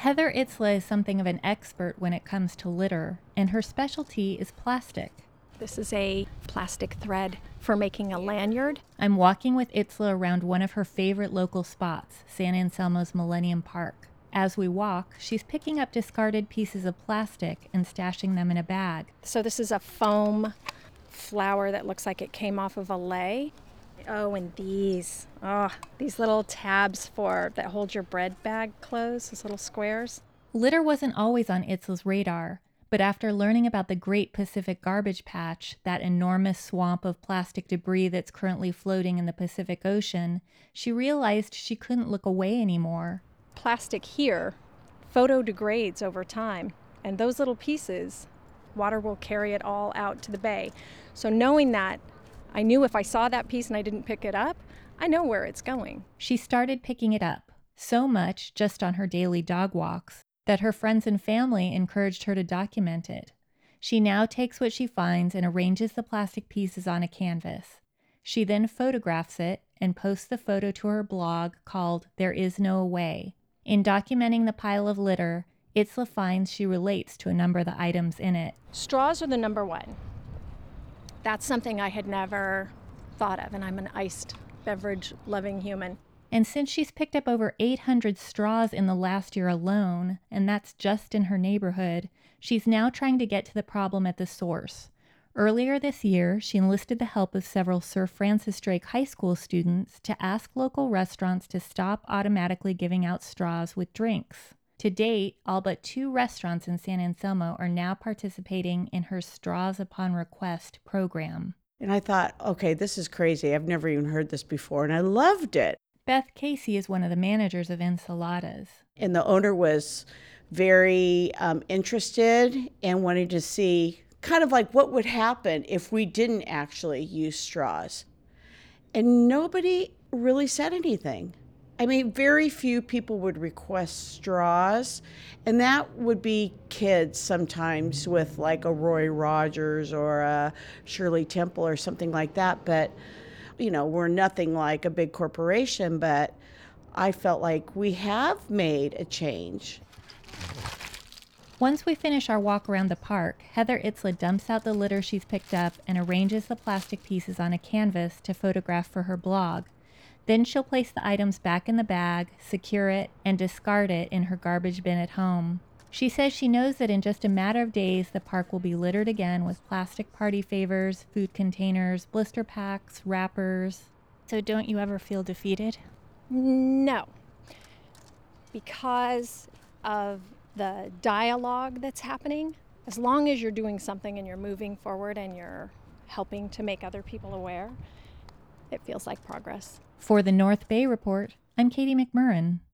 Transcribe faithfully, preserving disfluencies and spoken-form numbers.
Heather Itzla is something of an expert when it comes to litter, and her specialty is plastic. This is a plastic thread for making a lanyard. I'm walking with Itzla around one of her favorite local spots, San Anselmo's Millennium Park. As we walk, she's picking up discarded pieces of plastic and stashing them in a bag. So this is a foam flower that looks like it came off of a lei. Oh, and these, oh, these little tabs for that hold your bread bag closed, those little squares. Litter wasn't always on Itzla's radar, but after learning about the Great Pacific Garbage Patch, that enormous swamp of plastic debris that's currently floating in the Pacific Ocean, she realized she couldn't look away anymore. Plastic here photodegrades over time, and those little pieces, water will carry it all out to the bay. So knowing that, I knew if I saw that piece and I didn't pick it up, I know where it's going. She started picking it up, so much just on her daily dog walks, that her friends and family encouraged her to document it. She now takes what she finds and arranges the plastic pieces on a canvas. She then photographs it and posts the photo to her blog called There Is No Way. In documenting the pile of litter, Itzla finds she relates to a number of the items in it. Straws are the number one. That's something I had never thought of, and I'm an iced beverage loving human. And since she's picked up over eight hundred straws in the last year alone, and that's just in her neighborhood, she's now trying to get to the problem at the source. Earlier this year, she enlisted the help of several Sir Francis Drake High School students to ask local restaurants to stop automatically giving out straws with drinks. To date, all but two restaurants in San Anselmo are now participating in her Straws Upon Request program. And I thought, okay, this is crazy. I've never even heard this before, and I loved it. Beth Casey is one of the managers of Ensaladas. And the owner was very um, interested and wanted to see kind of like what would happen if we didn't actually use straws. And nobody really said anything. I mean, very few people would request straws, and that would be kids sometimes with like a Roy Rogers or a Shirley Temple or something like that. But, you know, we're nothing like a big corporation, but I felt like we have made a change. Once we finish our walk around the park, Heather Itzla dumps out the litter she's picked up and arranges the plastic pieces on a canvas to photograph for her blog. Then she'll place the items back in the bag, secure it, and discard it in her garbage bin at home. She says she knows that in just a matter of days, the park will be littered again with plastic party favors, food containers, blister packs, wrappers. So don't you ever feel defeated? No, because of the dialogue that's happening. As long as you're doing something and you're moving forward and you're helping to make other people aware, it feels like progress. For the North Bay Report, I'm Katie McMurrin.